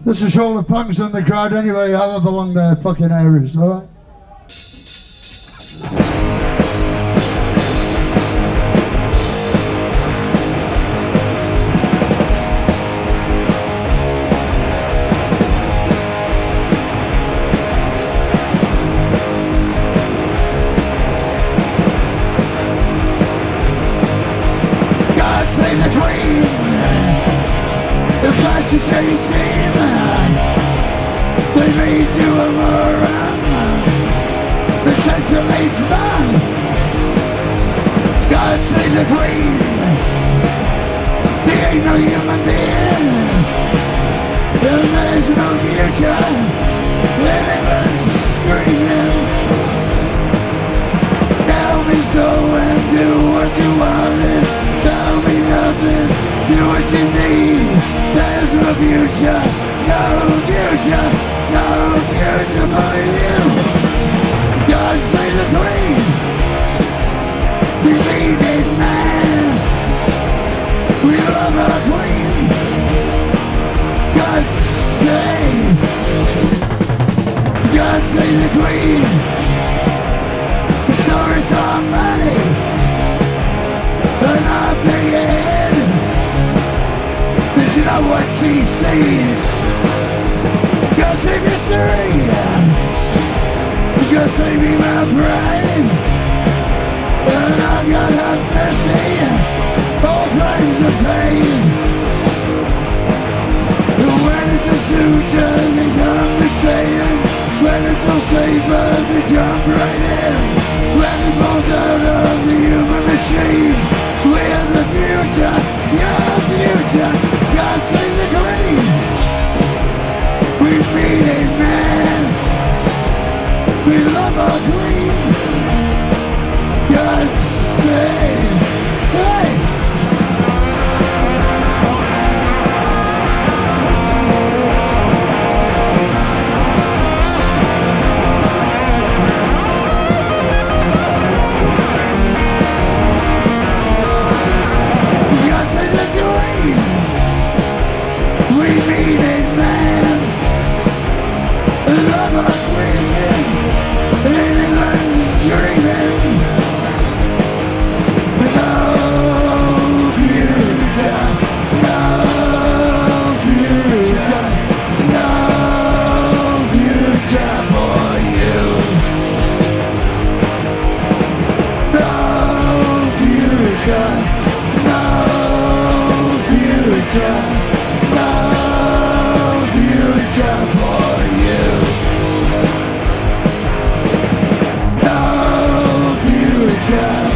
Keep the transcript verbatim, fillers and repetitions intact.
This is all the punks in the crowd anyway, have along their fucking areas, alright? God save the Queen, the fascist regime. They made you a moron, the central-age man. God save the Queen, he ain't no human being, and there's no future, living and screaming. Tell me so and do what you want, tell me nothing, do what you need. There's no future, no future, no future for you. God save the Queen, we need it, man. We love our Queen. God save, God save the Queen. Show her some money, and I'll pay it. This is not what she sees. God save history, God save me my pride, and I've got have mercy, all crimes of pain. When it's a suit, they come to saying, when it's so safe, they jump right in. When it falls out of the human machine, we have the future, your future. God save the Queen. We need a man. We love our Queen. God save. Hey! We need a man, love our Queen, England's dreaming. No future, no future, no future for you. No future, no future. No future for you. No future.